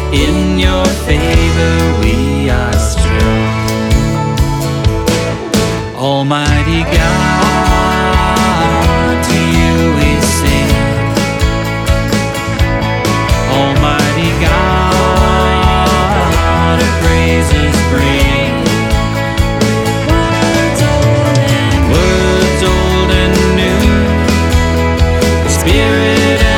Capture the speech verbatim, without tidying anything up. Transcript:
In your favor we are strong. Almighty God, to you we sing. Almighty God, our praises bring. Words old and new, Spirit